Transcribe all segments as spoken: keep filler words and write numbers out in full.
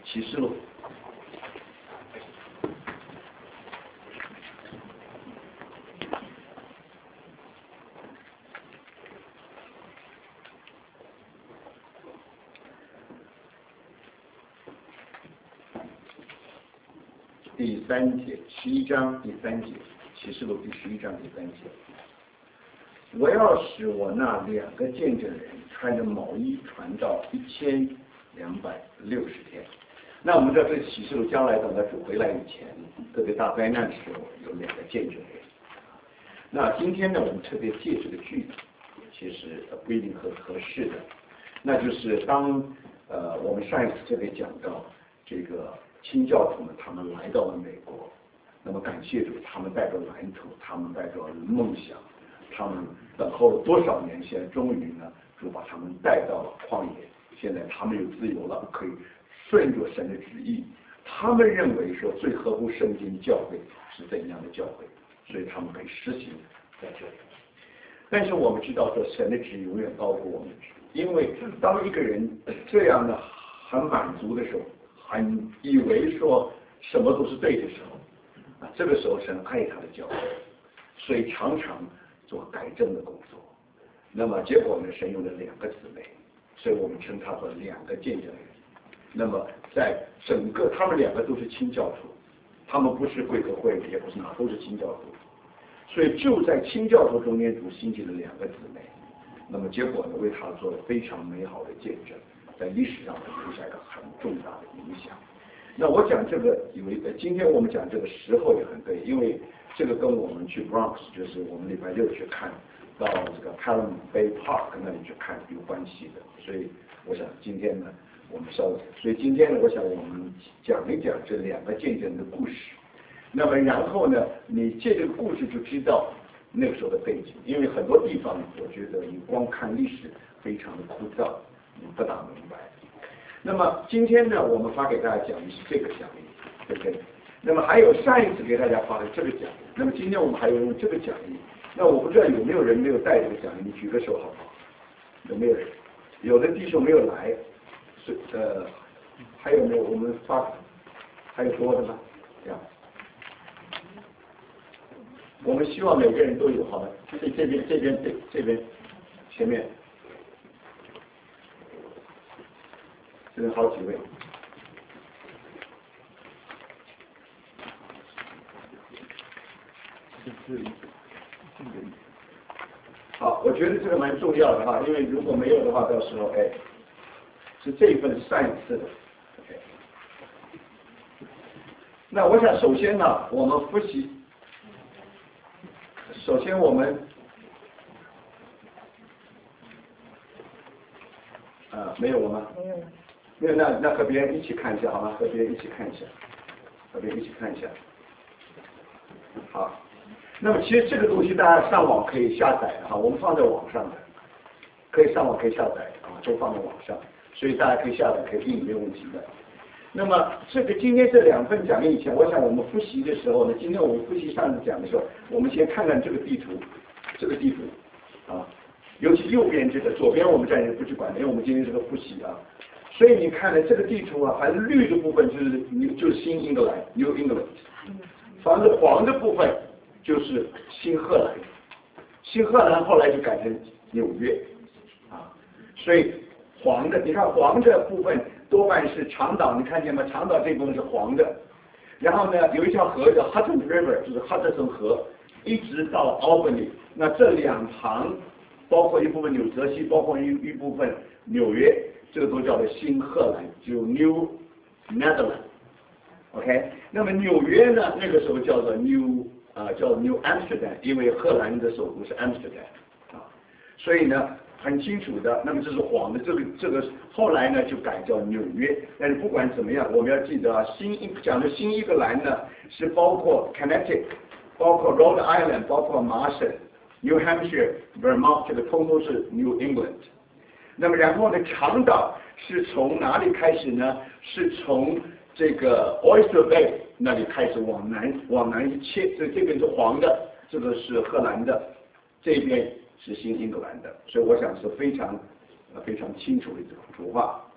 启示录。第三节，十一章第三节，启示录第十一章第三节。我要使我那两个见证人穿着毛衣传到一千两百六十天。那我们知道这个启示录将来等到主回来以前，特别大灾难的时候有两个见证人。那今天呢，我们特别借这个句子，其实不一定合合适的，那就是当呃我们上一次特别讲到这个清教徒们他们来到了美国，那么感谢主，他们带着蓝图，他们带着梦想，他们等候了多少年，现在终于呢，主把他们带到了旷野，现在他们有自由了，可以顺着神的旨意。他们认为说最合乎圣经教会是怎样的教会，所以他们可以实行在这里。但是我们知道说神的旨意永远高过我们的旨意，因为当一个人这样的很满足的时候，很以为说什么都是对的时候，啊，这个时候神爱他的教会，所以常常做改正的工作。那么结果呢，神用了两个姊妹，所以我们称他做两个见证人。那么在整个他们两个都是清教徒，他们不是贵格会，也不是哪，都是清教徒。所以就在清教徒中间主兴起了两个姊妹，那么结果呢，为他做了非常美好的见证，在历史上留下一个很重大的影响。那我讲这个，因为今天我们讲这个时候也很对，因为这个跟我们去 Bronx， 就是我们礼拜六去看到这个 Palm Bay Park 那里去看有关系的，所以我想今天呢，我们稍微，所以今天呢，我想我们讲一讲这两个见证的故事。那么然后呢，你借这个故事就知道那个时候的背景，因为很多地方我觉得你光看历史非常的枯燥，你不大明白。那么今天呢，我们发给大家讲的是这个讲义，对不对？那么还有上一次给大家发的这个讲义，那么今天我们还有用这个讲义。那我不知道有没有人没有带这个讲义，你举个手好不好？有没有人？有的弟兄没有来，是呃，还有没有我们发？还有多的吗？这样。我们希望每个人都有，好的，这这边这边这这边前面，这边好几位。好，我觉得这个蛮重要的哈，因为如果没有的话，到时候哎，是这一份上一次的。OK， 那我想首先呢，我们复习。首先我们啊没有了吗？没有。没有，那那和别人一起看一下好吗？和别人一起看一下，和别人一起看一下。好，那么其实这个东西大家上网可以下载的哈，我们放在网上的，可以上网可以下载啊，都放在网上，所以大家可以下载可以印没有问题的。那么这个今天这两份讲义以前，我想我们复习的时候呢，今天我们复习上次讲的时候，我们先看看这个地图，这个地图啊，尤其右边这个，左边我们暂时不去管，因为我们今天是个复习啊。所以你看呢，这个地图啊，还是绿的部分就是就是新英格兰 New England， 反正黄的部分就是新荷兰，新荷兰后来就改成纽约啊，所以黄的，你看黄的部分。多半是长岛，你看见吗？长岛这部分是黄的，然后呢，有一条河叫 Hudson River， 就是哈德森河，一直到 Albany。那这两旁，包括一部分纽泽西，包括一一部分纽约，这个都叫做新荷兰，就 New Netherlands。OK， 那么纽约呢，那个时候叫做 New 啊、呃，叫 New Amsterdam， 因为荷兰的首都是 Amsterdam 啊，所以呢。很清楚的，那么这是黄的，这个这个后来呢就改叫纽约。但是不管怎么样，我们要记得啊，新讲的新英格兰呢是包括 Connecticut， 包括 Rhode Island， 包括麻省、New Hampshire、Vermont， 这个通通是 New England。那么然后呢，长岛是从哪里开始呢？是从这个 Oyster Bay 那里开始往南往南一切，所以这边是黄的，这个是荷兰的，这边。是新英格兰的，所以我想是非常呃非常清楚的这个图画。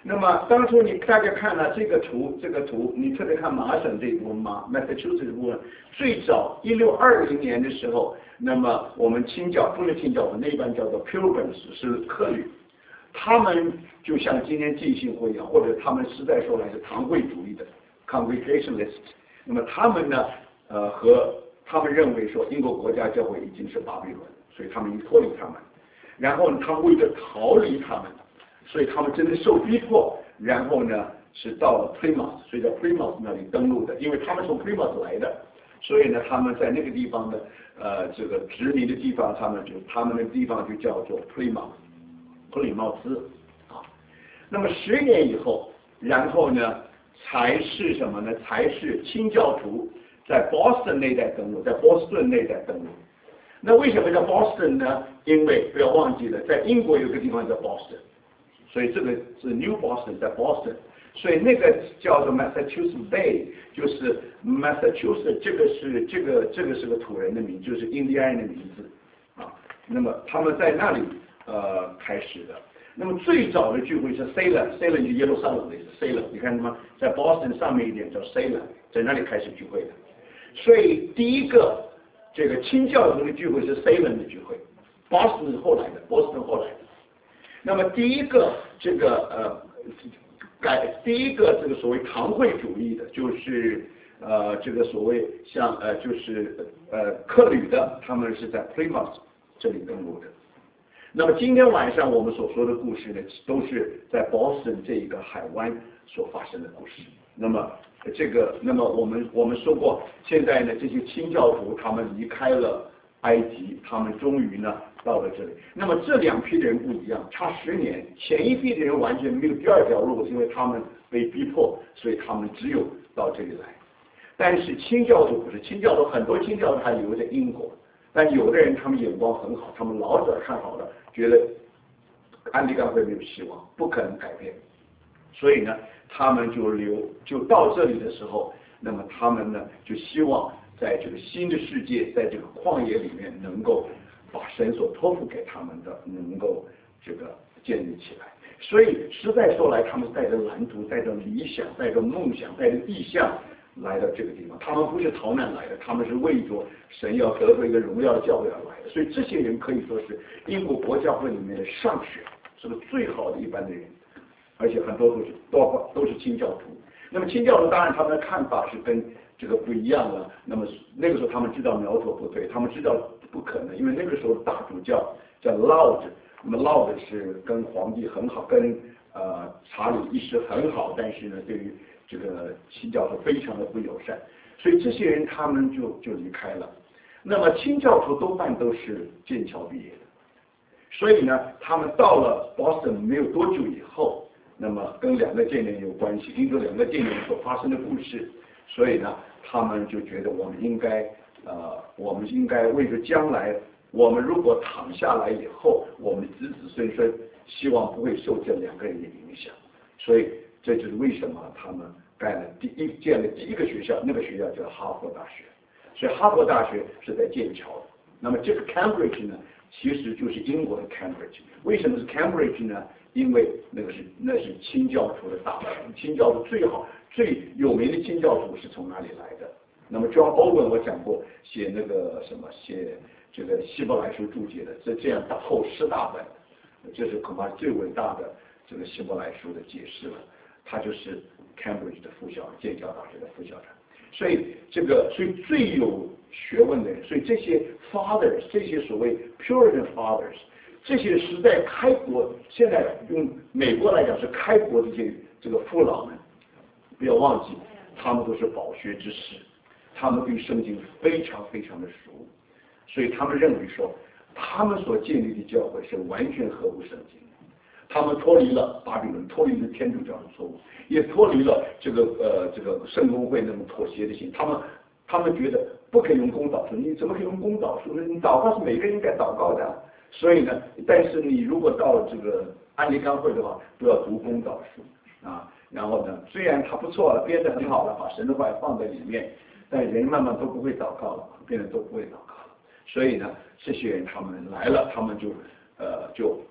那么当初你大家看了这个图，这个图，你特别看麻省这一部分嘛 ，Massachusetts 这部分，最早一六二零年的时候，那么我们清教不是清教徒，那一般叫做 Pilgrims 是客旅，他们就像今天浸信会一样，或者他们实在说来是堂会主义的 Congregationalist， 那么他们呢，呃和他们认为说英国国家教会已经是巴比伦，所以他们已经脱离他们，然后他们为了逃离他们。所以他们真的受逼迫，然后呢是到了 Plymouth， 所以在 Plymouth 那里登陆的，因为他们从 Plymouth 来的，所以呢他们在那个地方的呃这个殖民的地方，他们就他们的地方就叫做 Plymouth， 普里茅斯啊。那么十年以后，然后呢才是什么呢？才是清教徒在 Boston 那带登陆，在波士顿那带登陆。那为什么叫 Boston 呢？因为不要忘记了，在英国有个地方叫 Boston。所以这个是 New Boston 在 Boston， 所以那个叫做 Massachusetts Bay， 就是 Massachusetts 这个是这个这个是个土人的名，就是印第安人的名字啊。那么他们在那里呃开始的。那么最早的聚会是 Salem，Salem 就耶路撒冷的意思 ，Salem 你看什么，在 Boston 上面一点叫 Salem， 在那里开始聚会的。所以第一个这个清教徒的聚会是 Salem 的聚会 ，Boston 是后来的 ，Boston 后来的。那么第一个这个呃改第一个这个所谓堂会主义的，就是呃这个所谓像呃就是呃客旅的，他们是在 Plymouth 这里登陆的。那么今天晚上我们所说的故事呢，都是在 Boston 这一个海湾所发生的故事。那么这个，那么我们我们说过，现在呢这些清教徒他们离开了埃及，他们终于呢到了这里。那么这两批的人不一样，差十年，前一批的人完全没有第二条路，因为他们被逼迫，所以他们只有到这里来。但是清教徒不是，清教徒很多清教徒还留在英国，但有的人他们眼光很好，他们老早看好了，觉得安利甘会没有希望，不可能改变，所以呢，他们就留就到这里的时候，那么他们呢就希望在这个新的世界，在这个旷野里面，能够把神所托付给他们的，能够这个建立起来。所以实在说来，他们带着蓝图，带着理想，带着梦想，带着意向来到这个地方。他们不是逃难来的，他们是为着神要得到一个荣耀的教会而来的。所以这些人可以说是英国国教会里面的上选，是个最好的一般的人，而且很多都是多都是清教徒。那么清教徒当然他们的看法是跟这个不一样了。那么那个时候他们知道苗头不对，他们知道不可能，因为那个时候大主教叫 Laud， 那么 Laud 是跟皇帝很好，跟呃查理一世很好，但是呢对于这个清教徒非常的不友善，所以这些人他们就就离开了。那么清教徒多半都是剑桥毕业的，所以呢他们到了 Boston 没有多久以后，那么跟两个建联有关系，因为两个建联所发生的故事，所以呢他们就觉得我们应该呃我们应该为着将来，我们如果躺下来以后，我们子子孙孙希望不会受这两个人的影响，所以这就是为什么他们盖了第一建了第一个学校，那个学校叫哈佛大学。所以哈佛大学是在剑桥的。那么这个 Cambridge 呢，其实就是英国的 Cambridge。为什么是 Cambridge 呢？因为那个是那是清教徒的大本营，清教徒最好最有名的清教徒是从哪里来的？那么 John Owen 我讲过，写那个什么写这个希伯来书注解的，这这样大厚十大本，这是恐怕最伟大的这个希伯来书的解释了。他就是 Cambridge 的副校，剑桥大学的副校长。所以这个，所以最有学问的人，所以这些 fathers， 这些所谓 Puritan fathers， 这些时代开国，现在用美国来讲是开国这些这个父老们，不要忘记，他们都是饱学之士，他们对圣经非常非常的熟，所以他们认为说，他们所建立的教会是完全合乎圣经。他们脱离了巴比伦，脱离了天主教的错误，也脱离了这个呃这个圣公会那种妥协的心。他们他们觉得不可以用公祷书，你怎么可以用公祷书呢？你祷告是每个人应该祷告的。所以呢，但是你如果到了这个安利甘会的话，都要读公祷书啊。然后呢，虽然它不错了，编得很好了，把神的话放在里面，但人慢慢都不会祷告了，变得都不会祷告了。所以呢，这些人他们来了，他们就呃就。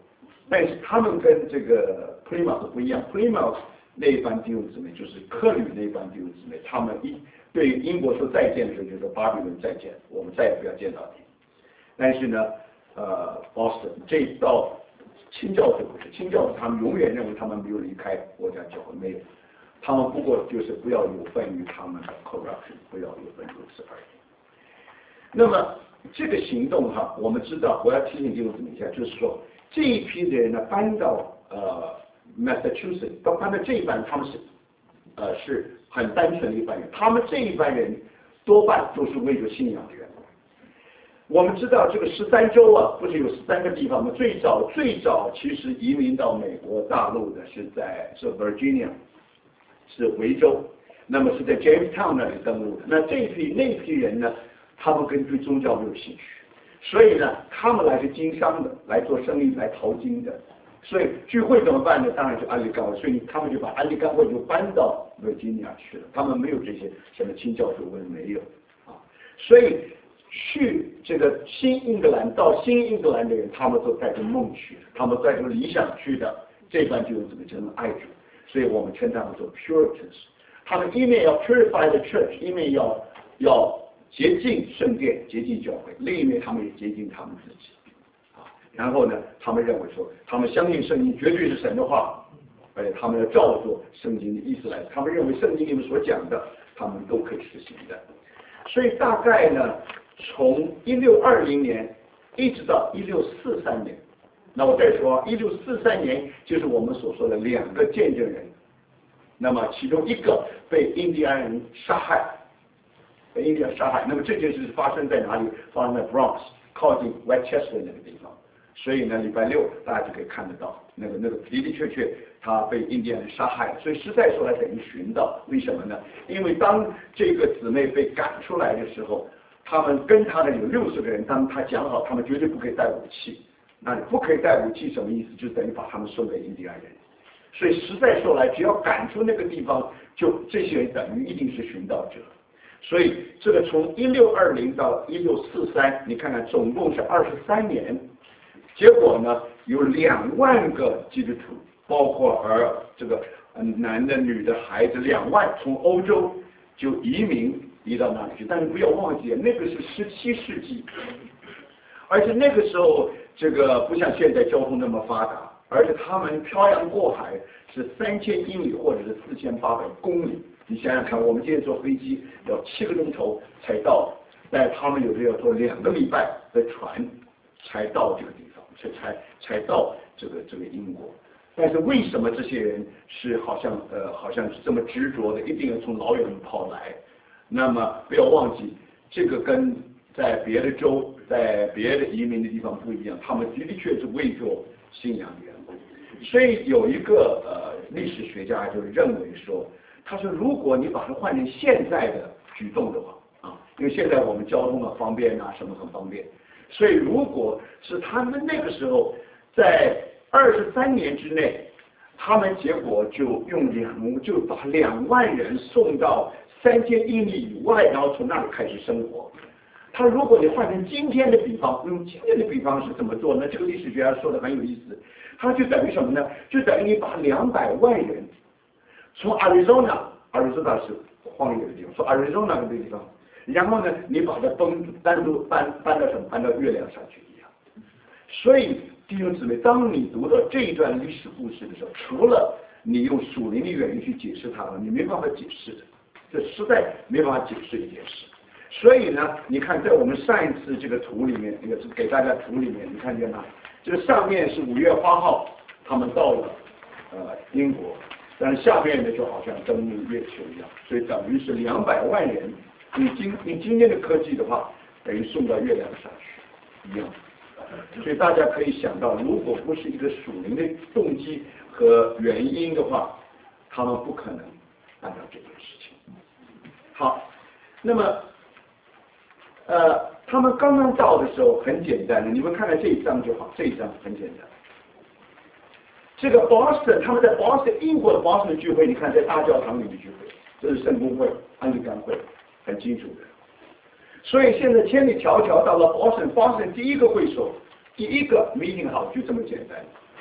但是他们跟这个 Plymouth 不一样 ，Plymouth 那一班弟兄姊妹就是科吕那一班弟兄姊妹，他们一对英国说再见的时候就说巴比伦再见，我们再也不要见到你。但是呢，呃 ，Boston 这一道清教徒不是清教徒，他们永远认为他们没有离开国家教会，没有，他们不过就是不要有份于他们的 corruption， 不要有份如此而已。那么这个行动哈，我们知道，我要提醒弟兄姊妹一下，就是说这一批的人呢搬到呃 Massachusetts， 到搬到这一班，他们是呃是很单纯的一班人，他们这一班人多半都是为着信仰的缘故。我们知道这个十三州啊，不是有十三个地方吗？最早最早其实移民到美国大陆的是在是 Virginia， 是维州，那么是在 Jamestown 那里登陆的。那这一批那一批人呢，他们跟对宗教没有兴趣，所以呢，他们来是经商的，来做生意，来淘金的。所以聚会怎么办呢？当然是安利干会，所以他们就把安利干会就搬到 Virginia 去了。他们没有这些什么清教徒，没有啊，所以。去这个新英格兰到新英格兰的人，他们都带着梦去的，他们带着理想去的，这班就有怎么真爱主，所以我们称他们做 Puritans。他们一面要 purify the church， 一面要要洁净圣殿、洁净教会，另一面他们也洁净他们自己啊。然后呢，他们认为说，他们相信圣经绝对是神的话，而且他们要照做圣经的意思来，他们认为圣经里面所讲的，他们都可以实行的。所以大概呢。从一六二零年一直到一六四三年，那我再说，一六四三年就是我们所说的两个见证人，那么其中一个被印第安人杀害，被印第安杀害。那么这件事发生在哪里？发生在 Bronx， 靠近 Westchester 那个地方。所以呢，礼拜六大家就可以看得到，那个那个的的确确他被印第安人杀害了。所以实在说来等于寻到，为什么呢？因为当这个姊妹被赶出来的时候。他们跟他的有六十个人，当他讲好，他们绝对不可以带武器。那不可以带武器什么意思？就等于把他们送给印第安人。所以实在说来，只要赶出那个地方，就这些人等于一定是寻道者。所以这个从一六二零到一六四三，你看看总共是二十三年，结果呢有两万个基督徒，包括儿这个男的、女的、孩子两万，从欧洲就移民。移到哪里去？但是不要忘记，那个是十七世纪，而且那个时候这个不像现在交通那么发达，而且他们漂洋过海是三千英里或者是四千八百公里。你想想看，我们今天坐飞机要七个钟头才到，但他们有的要坐两个礼拜的船才到这个地方，才才才到这个这个英国。但是为什么这些人是好像呃好像是这么执着的，一定要从老远跑来？那么不要忘记，这个跟在别的州、在别的移民的地方不一样，他们的的确是为着信仰的缘故。所以有一个呃历史学家就认为说，他说如果你把它换成现在的举动的话啊，因为现在我们交通啊方便啊，什么很方便，所以如果是他们那个时候在二十三年之内，他们结果就用两就把两万人送到。三千英里以外，然后从那里开始生活。他如果你换成今天的比方，用今天的比方是怎么做呢？这个历史学家说的很有意思，他就等于什么呢？就等于你把两百万人从 Arizona，Arizona 是荒野的地方，从 Arizona 这个地方，然后呢，你把它分单独搬搬到什么？搬到月亮上去一样。所以弟兄姊妹，当你读到这一段历史故事的时候，除了你用属灵的原因去解释它，你没办法解释的。这实在没办法解释一件事，所以呢，你看在我们上一次这个图里面，也是给大家图里面，你看见吗？这个上面是五月八号，他们到了呃英国，但是下面呢就好像登陆月球一样，所以等于是两百万人，你今你今天的科技的话，等于送到月亮上去一样，所以大家可以想到，如果不是一个属灵的动机和原因的话，他们不可能办到这件事情。好，那么，呃，他们刚刚到的时候很简单的，你们看看这一章就好，这一章很简单。这个 Boston， 他们在 Boston 英国的 Boston 聚会，你看在大教堂里的聚会，这是圣公会、安利干会，很清楚的。所以现在千里迢迢到了 Boston，Boston 第一个会所，第一个 meeting 好，就这么简单。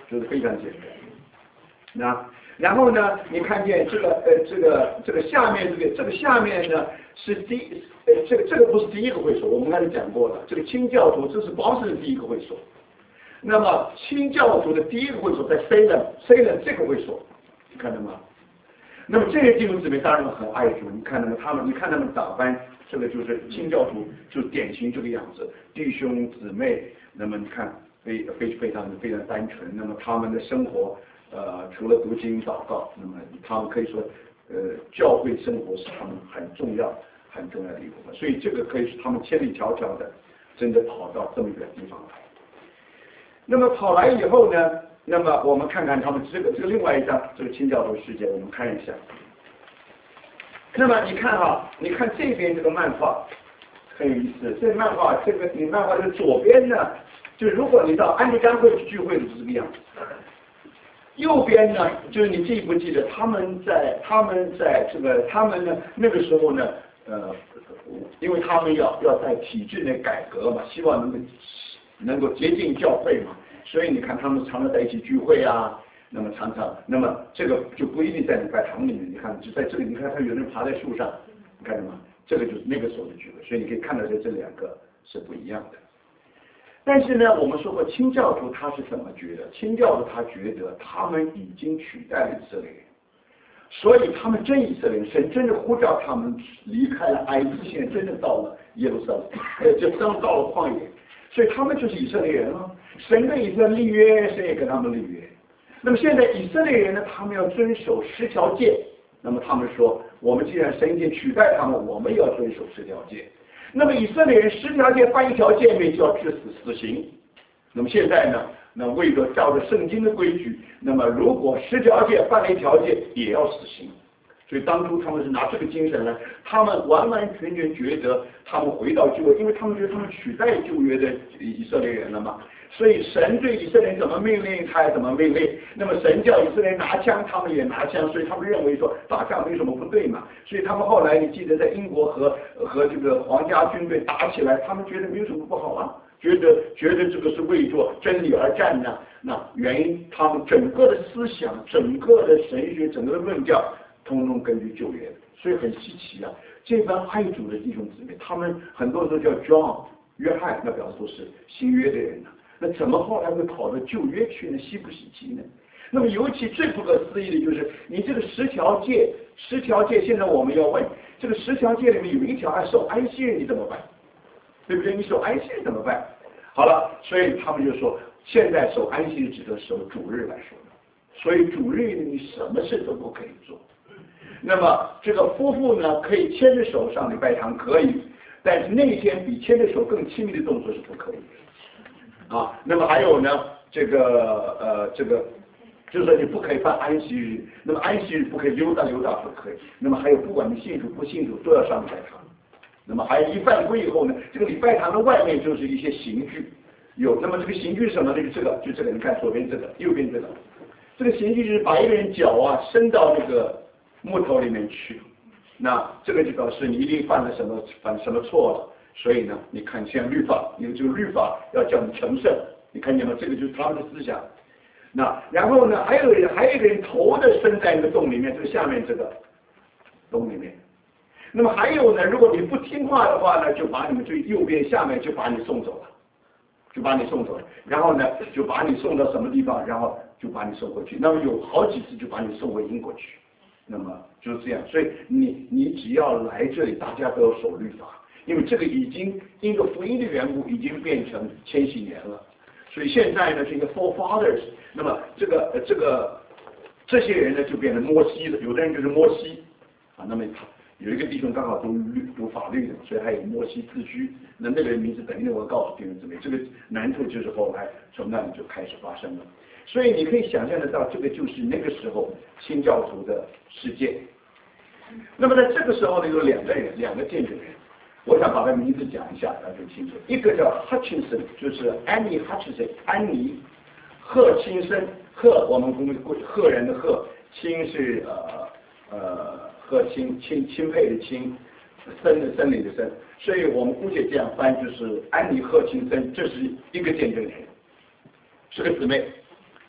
就是非常简单。那然后呢，你看见这个呃这个这个下面这个这个下面呢是第呃这个这个不是第一个会所，我们刚才讲过了，这个清教徒这是保守的第一个会所。那么清教徒的第一个会所在 Salem，Salem 这个会所，你看到吗？那么这些弟兄姊妹当然很爱主，你看他们他们你看他们打扮，这个就是清教徒，就典型这个样子，弟兄姊妹，那么你看非非非常非常单纯，那么他们的生活。呃，除了读经祷告，那么他们可以说，呃，教会生活是他们很重要、很重要的一部分。所以这个可以是他们千里迢迢的，真的跑到这么远的地方来。那么跑来以后呢，那么我们看看他们这个这个另外一张这个清教徒事件，我们看一下。那么你看哈，你看这边这个漫画很有意思，这漫画这个你漫画的左边呢，就如果你到安利甘会去聚会的是这个样子。右边呢，就是你记不记得他们在他们在这个他们呢那个时候呢，呃，因为他们要要在体制内改革嘛，希望能够能够接近教会嘛，所以你看他们常常在一起聚会啊，那么常常，那么这个就不一定在礼拜堂里面，你看就在这里，你看他有人爬在树上，你看见吗？这个就是那个时候的聚会，所以你可以看到这这两个是不一样的。但是呢，我们说过清教徒他是怎么觉得？清教徒他觉得他们已经取代了以色列人，所以他们真以色列人，神真的呼召他们离开了埃及，现在真的到了耶路撒冷，呃，就刚到了旷野，所以他们就是以色列人了。神跟以色列立约，神也跟他们立约。那么现在以色列人呢，他们要遵守十条诫，那么他们说，我们既然神已经取代他们，我们也要遵守十条诫。那么以色列人十条诫犯一条诫命就要治死死刑。那么现在呢，那为了照着圣经的规矩，那么如果十条诫犯了一条诫，也要死刑。所以当初他们是拿这个精神呢，他们完完全全觉得他们回到旧约，因为他们觉得他们取代旧约的以色列人了嘛。所以神对以色列人怎么命令，他也怎么命令。那么神叫以色列人拿枪，他们也拿枪，所以他们认为说打仗没什么不对嘛。所以他们后来你记得在英国和和这个皇家军队打起来，他们觉得没有什么不好啊，觉得觉得这个是为着真理而战呢。那原因他们整个的思想、整个的神学、整个的论调，通通根据旧约，所以很稀奇啊。这帮爱主的弟兄姊妹，他们很多都叫 John 约翰，那表示都是新约的人呢。那怎么后来会跑到旧约去呢？稀不稀奇呢？那么尤其最不可思议的就是，你这个十条诫，十条诫，现在我们要问，这个十条诫里面有一条按守安息日，你怎么办？对不对？你守安息日怎么办？好了，所以他们就说，现在守安息日指的守主日来说的，所以主日你什么事都不可以做。那么这个夫妇呢，可以牵着手上礼拜堂可以，但是那天比牵着手更亲密的动作是不可以的。啊，那么还有呢，这个呃，这个就是说你不可以犯安息日，那么安息日不可以溜达溜达不可以，那么还有不管你信主不信主都要上礼拜堂，那么还有一犯规以后呢，这个礼拜堂的外面就是一些刑具，有，那么这个刑具是什么？这个这个就这个，你看左边这个，右边这个，这个刑具是把一个人脚啊伸到那个木头里面去，那这个就表示你一定犯了什么犯什么错了。所以呢，你看像律法，因为这个律法要叫你成圣，你看见吗？这个就是他们的思想。那然后呢，还有人还有一个人头的伸在那个洞里面，就是下面这个洞里面。那么还有呢，如果你不听话的话呢，就把你们最右边下面就把你送走了，就把你送走了。然后呢，就把你送到什么地方，然后就把你送过去。那么有好几次就把你送回英国去。那么就是这样，所以你你只要来这里，大家都要守律法。因为这个已经因为福音的缘故，已经变成千禧年了，所以现在呢，这个 forefathers， 那么这个呃这个这些人呢就变成摩西了，有的人就是摩西啊，那么他有一个弟兄刚好读律读法律的，所以还有摩西自居，那那个人名字等一下我告诉弟兄姊妹，这个难处就是后来从那里就开始发生了，所以你可以想象得到，这个就是那个时候清教徒的世界。那么在这个时候呢，有两个人，两个见证人。我想把他名字讲一下，大家就清楚。一个叫 Hutchinson， 就是 Annie Hutchinson， 安妮赫钦森，赫我们公赫人的赫，钦是呃呃赫钦钦钦佩的钦，森的森林的森，所以我们姑且这样翻，就是安妮赫钦森，这是一个见证人，是个姊妹。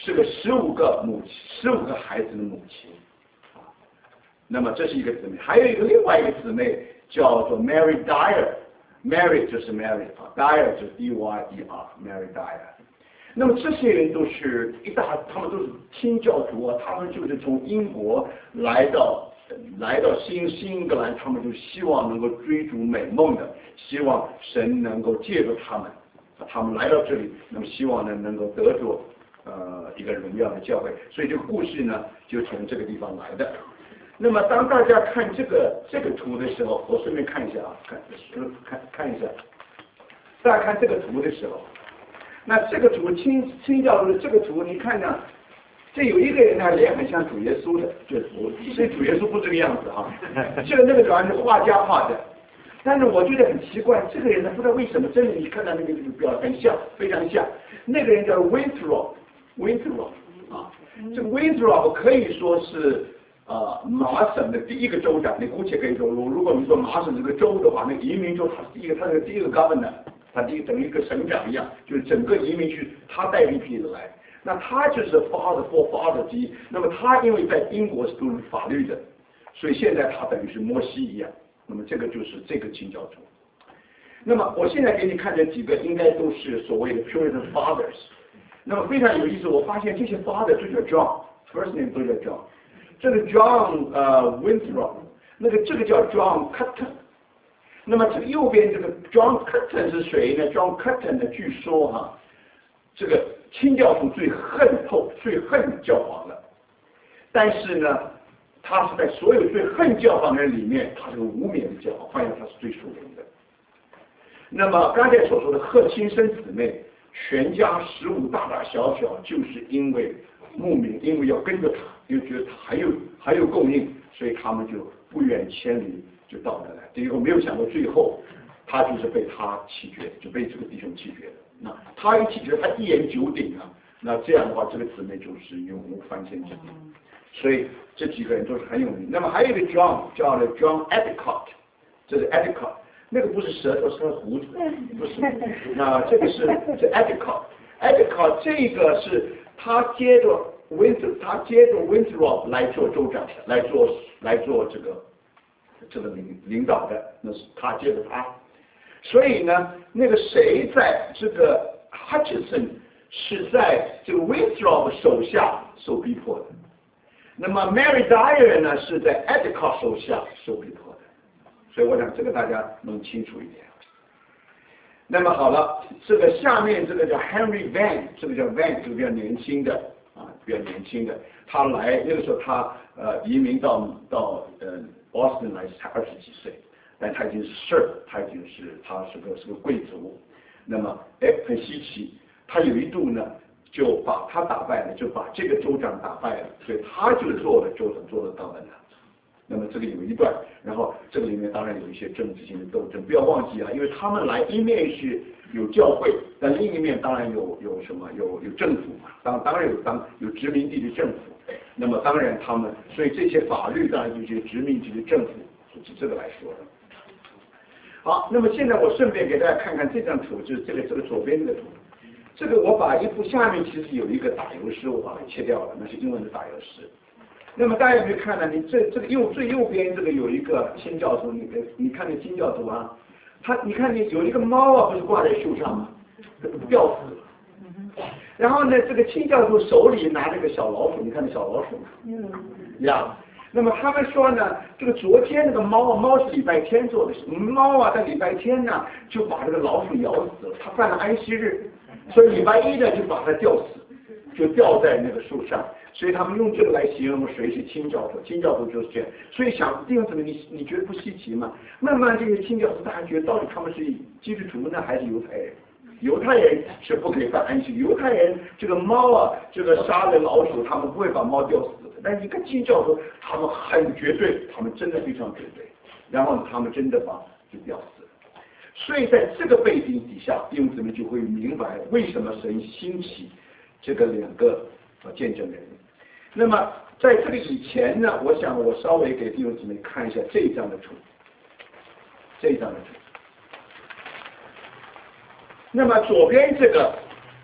是个十五个母亲，十五个孩子的母亲啊。那么这是一个姊妹，还有一个另外一个姊妹叫做 Mary Dyer，Mary 就是 Mary 啊 ，Dyer 就是 D Y E R，Mary Dyer。那么这些人都是一大，他们都是新教徒啊，他们就是从英国来到来到新新英格兰，他们就希望能够追逐美梦的，希望神能够借助他们，他们来到这里，那么希望呢能够得着呃一个荣耀的教会，所以这个故事呢就从这个地方来的。那么当大家看这个这个图的时候，我顺便看一下啊，看看看一下，大家看这个图的时候。那这个图清清教徒的这个图，你看呢？这有一个人呢，脸很像主耶稣的，就是所以主耶稣不这个样子啊。这个那个主要是画家画的，但是我觉得很奇怪，这个人呢不知道为什么，真的你看到那个表很像，非常像。那个人叫 Winthrop，Winthrop 啊，这个 Winthrop 可以说是呃麻省的第一个州长，你姑且可以说，如果你说麻省这个州的话，那移民州他是第一个，他是第一个 governor。他第一等于一个省长一样，就是整个移民区他带一批人来，那他就是 father for father 之一。那么他因为在英国是读法律的，所以现在他等于是摩西一样。那么这个就是这个清教徒。那么我现在给你看这几个，应该都是所谓的 Puritan fathers。那么非常有意思，我发现这些 father 都叫 John，first name 都叫 John。这个 John 呃 Winthrop， 那个这个叫 John Cutton。那么这个右边这个 John Cutton 是谁呢 ？John Cutton 呢，据说哈、啊，这个清教徒最恨透、最恨教皇了。但是呢，他是在所有最恨教皇的人里面，他是个无冕的教皇，发现他是最属灵的。那么刚才所说的贺亲生姊妹，全家十五大大小小，就是因为慕名，因为要跟着他，又觉得他还有还有供应，所以他们就不远千里。就到这来，结果没有想到最后，他就是被他弃绝，就被这个弟兄弃绝了。那他一弃绝，他一言九鼎啊，那这样的话，这个姊妹就是永无翻身之地。所以这几个人都是很有名。那么还有一个 John 叫了 John Endicott， 这是 Endicott， 那个不是舌头，是胡子，不是。那这个是这 Endicott，Endicott 这个是他接着 Winthrop， 他接着 Winthrop 来做州长，来做来做这个。这个领领导的，那是他接着他，所以呢，那个谁在这个 Hutchinson 是在这个 Winthrop 手下受逼迫的，那么 Mary Dyer 呢是在 Endicott 手下受逼迫的，所以我想这个大家弄清楚一点。那么好了，这个下面这个叫 Henry Van， 这个叫 Van， 这个比较年轻的啊，比较年轻的，他来那个时候他呃移民到到呃。Boston 来才二十几岁，但他已经是 Sir， 他已经是他是个是个贵族。那么哎很稀奇，他有一度呢就把他打败了，就把这个州长打败了，所以他就做了州长，做得到了呢。那么这个有一段，然后这个里面当然有一些政治性的斗争，不要忘记啊，因为他们来一面是有教会，但另一面当然有有什么有有政府嘛，当当然有当有殖民地的政府。那么当然他们，所以这些法律当然就是殖民地的政府是这个来说的。好，那么现在我顺便给大家看看这张图，就是这个这个左边这个图。这个我把一幅下面其实有一个打油诗，我把它切掉了，那是英文的打油诗。那么大家有没有看到？你这这个右最右边这个有一个清教徒，你你看那清教徒啊，他你看你有一个猫啊，不是挂在树上吗？吊死了。然后呢，这个清教徒手里拿着个小老鼠，你看那小老鼠吗？嗯。呀，那么他们说呢，这个昨天那个猫，猫是礼拜天做的事，猫啊在礼拜天呢就把这个老鼠咬死了，它犯了安息日，所以礼拜一呢就把它吊死，就吊在那个树上，所以他们用这个来形容谁是清教徒，清教徒就是这样。所以想弟兄姊妹，你你觉得不稀奇吗？慢慢这些清教徒，大家觉得到底他们是基督徒呢，还是犹太人？犹太人是不可以犯安息，犹太人这个猫啊，这个杀了老鼠，他们不会把猫吊死的。但是一个清教徒，他们很绝对，他们真的非常绝对，然后他们真的把就吊死了。所以在这个背景底下，弟兄姊妹就会明白为什么神兴起这个两个啊见证人。那么在这个以前呢，我想我稍微给弟兄姊妹看一下这一张的图，这一张的图。那么左边这个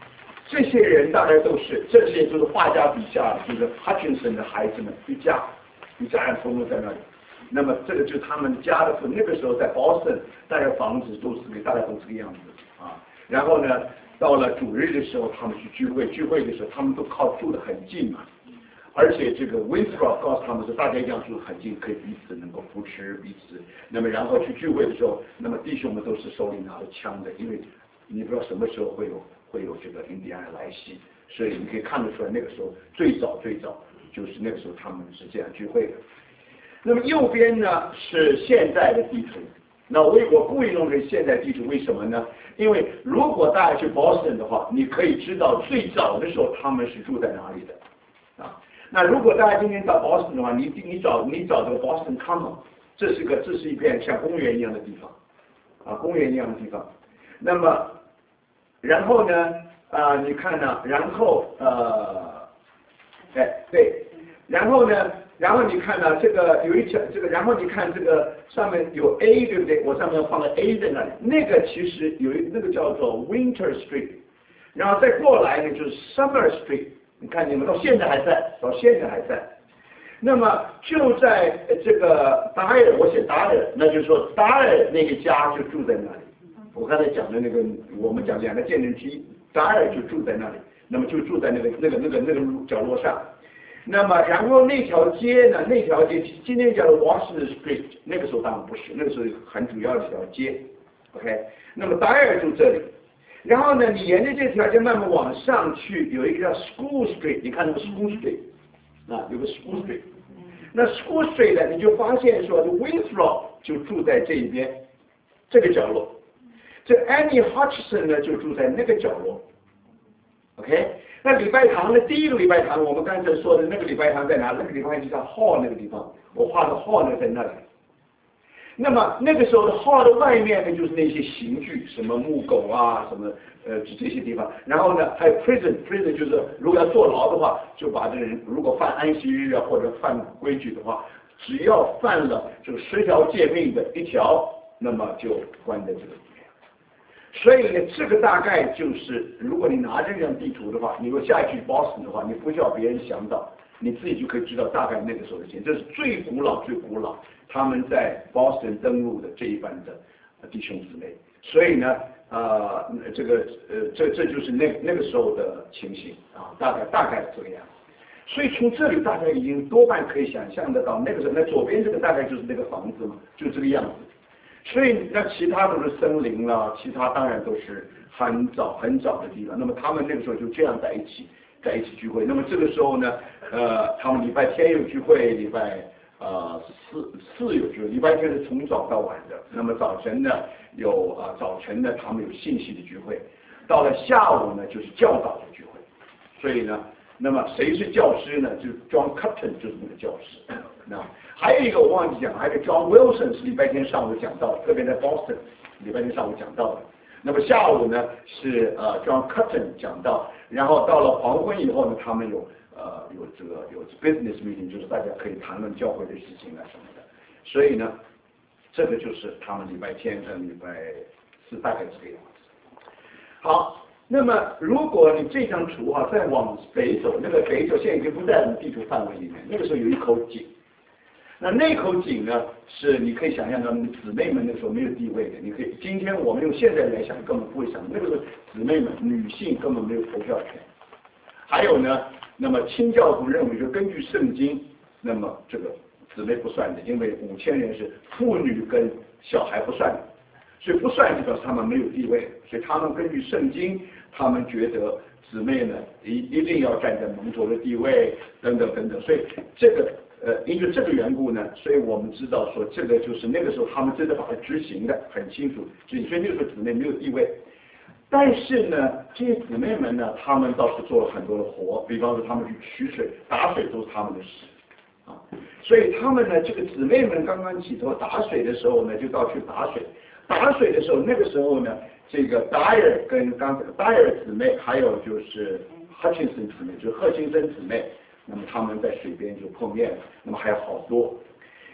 这些人大概都是，这些就是画家笔下就是 Hutchinson 的孩子们，一家一家人通通在那里。那么这个就是他们家的，那个时候在 Boston， 大概房子都是大概都这个样子啊。然后呢，到了主日的时候，他们去聚会，聚会的时候他们都靠住得很近嘛。而且这个 Winthrop 告诉他们说，大家一样住得很近，可以彼此能够扶持彼此。那么然后去聚会的时候，那么弟兄们都是手里拿着枪的，因为你不知道什么时候会有会有这个印第安人来袭，所以你可以看得出来，那个时候最早最早就是那个时候他们是这样聚会的。那么右边呢是现在的地图，那我我故意弄成现在地图，为什么呢？因为如果大家去 Boston 的话，你可以知道最早的时候他们是住在哪里的啊。那如果大家今天到 Boston 的话，你你找你找这个 Boston Common， 这是个这是一片像公园一样的地方啊，公园一样的地方。那么然后呢啊、呃，你看呢，然后呃，哎对，然后呢。然后你看呢，这个有一条，这个，然后你看这个上面有 A， 对不对？我上面放了 A 在那里，那个其实有一那个叫做 Winter Street， 然后再过来呢就是 Summer Street， 你看你们到现在还在，到现在还在。那么就在这个达尔，我写达尔，那就是说达尔那个家就住在那里。我刚才讲的那个，我们讲两个见证之一，达尔就住在那里，那么就住在那个那个那个那个角落上。那么，然后那条街呢？那条街今天叫做 Washington Street， 那个时候当然不是，那个时候很主要的一条街。OK， 那么达尔住这里，然后呢，你沿着这条街慢慢往上去，有一个叫 School Street， 你看那个 School Street， 啊，有个 School Street。那 School Street 呢，你就发现说 ，Winthrop 就住在这一边，这个角落。这 Annie Hutchinson 呢，就住在那个角落。OK。那礼拜堂的第一个礼拜堂，我们刚才说的那个礼拜堂在哪？那个礼拜堂就在 hall 那个地方，我画的 hall 呢在那里。那么那个时候的 hall 的外面呢，就是那些刑具，什么木狗啊，什么呃这些地方。然后呢，还有 prison，prison 就是如果要坐牢的话，就把这人如果犯安息日啊或者犯规矩的话，只要犯了这个十条诫命的一条，那么就关在这个。所以呢，这个大概就是，如果你拿这张地图的话，你如果下去 Boston 的话，你不需要别人想到，你自己就可以知道大概那个时候的情。这是最古老、最古老他们在 Boston 登陆的这一班的弟兄姊妹。所以呢，呃，这个呃，这这就是那那个时候的情形啊，大概大概这个样子。所以从这里大概已经多半可以想象得到，那个时候那左边这个大概就是那个房子嘛，就这个样子。所以那其他都是森林啦，其他当然都是很早很早的地方。那么他们那个时候就这样在一起，在一起聚会。那么这个时候呢，呃，他们礼拜天有聚会，礼拜呃四四有聚会，礼拜天是从早到晚的。那么早晨呢有啊、呃、早晨呢他们有信息的聚会，到了下午呢就是教导的聚会。所以呢，那么谁是教师呢？就 John Cutton 就是那个教师。那还有一个我忘记讲，还有一个 John Wilson 是礼拜天上午讲到的，特别在 Boston 礼拜天上午讲到的。那么下午呢是呃 John Cutton 讲到，然后到了黄昏以后呢，他们有呃有这个有 business meeting， 就是大家可以谈论教会的事情啊什么的。所以呢，这个就是他们礼拜天和礼拜四大概这个样子。好。那么，如果你这张图啊再往北走，那个北走现在已经不在我们地图范围里面。那个时候有一口井，那那口井呢，是你可以想象到，姊妹们那时候没有地位的。你可以，今天我们用现在来想，根本不会想，那个时候姊妹们女性根本没有投票权。还有呢，那么清教徒认为，就根据圣经，那么这个姊妹不算的，因为五千人是妇女跟小孩不算的。所以不算就表示他们没有地位，所以他们根据圣经，他们觉得姊妹呢一一定要站在蒙头的地位，等等等等。所以这个呃，因为这个缘故呢，所以我们知道说这个就是那个时候他们真的把它执行的很清楚，所以那个时候姊妹没有地位。但是呢，这些姊妹们呢，他们倒是做了很多的活，比方说他们去取水、打水都是他们的事啊。所以他们呢，这个姊妹们刚刚起头打水的时候呢，就到去打水。打水的时候，那个时候呢，这个达尔跟刚才达尔姊妹，还有就是 Hutchinson 姊妹，就是赫钦森姊妹，那么他们在水边就碰面了，那么还有好多。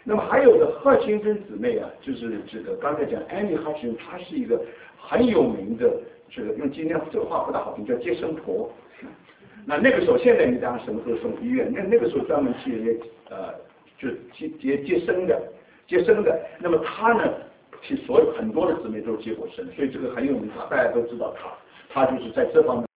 那么还有的赫辛森姊妹啊，就是这个刚才讲安妮·赫辛森，她是一个很有名的，这个用今天这个话不大好听，叫接生婆。那那个时候，现在你当然什么都送医院，那那个时候专门接呃，就接接接生的，接生的。那么她呢，其实所有很多的姊妹都接过生，所以这个很有名，大家都知道她，她就是在这方面。